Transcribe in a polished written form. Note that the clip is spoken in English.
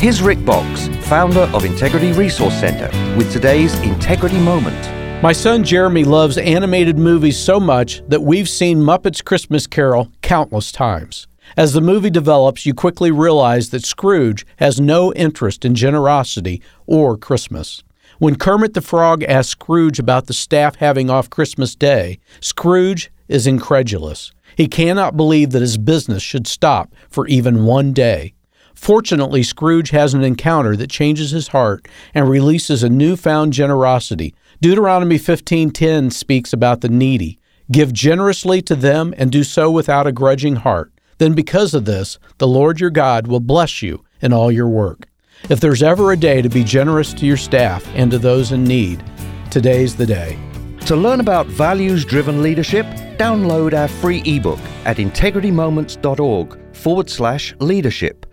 Here's Rick Box, founder of Integrity Resource Center, with today's Integrity Moment. My son Jeremy loves animated movies so much that we've seen Muppets Christmas Carol countless times. As the movie develops, you quickly realize that Scrooge has no interest in generosity or Christmas. When Kermit the Frog asks Scrooge about the staff having off Christmas Day, Scrooge is incredulous. He cannot believe that his business should stop for even one day. Fortunately, Scrooge has an encounter that changes his heart and releases a newfound generosity. Deuteronomy 15:10 speaks about the needy. Give generously to them and do so without a grudging heart. Then because of this, the Lord your God will bless you in all your work. If there's ever a day to be generous to your staff and to those in need, today's the day. To learn about values-driven leadership, download our free ebook at integritymoments.org/leadership.